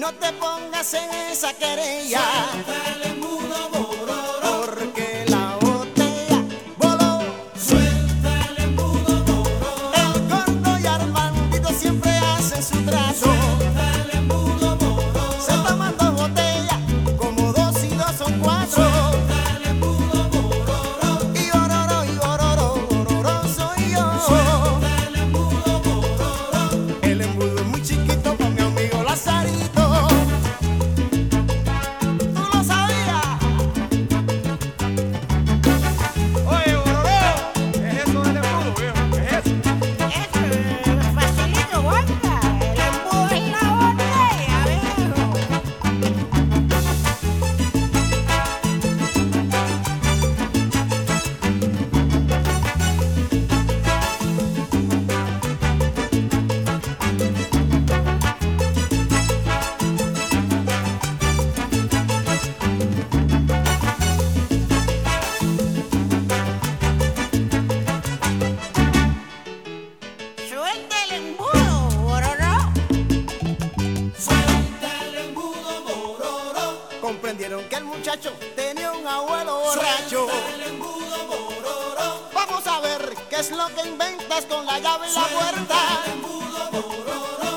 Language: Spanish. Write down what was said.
no te pongas en esa querella. Suelta el embudo, bororo, Porque la botella voló. suelta el embudo, bororo, El gordo y Armandito siempre hacen su trato. suelta el embudo, bororo, Se toman dos botellas, como dos y dos son cuatro. suelta el embudo, bororo, Y ororo, soy yo. suelta el embudo, bororo, El embudo es muy chiquito con mi amigo Lazarito. ¿Tú lo sabías? Oye, Bororó, ¿qué es eso del embudo, viejo? ¿Qué es eso? Eso es facilito, guarda. El embudo es la botella, viejo. Suelta el embudo, bororó. suelta el embudo, bororo, Comprendieron que el muchacho tenía un abuelo borracho. suelta el embudo, bororo, Vamos a ver qué es lo que inventas con la llave y la puerta. el embudo, bororo,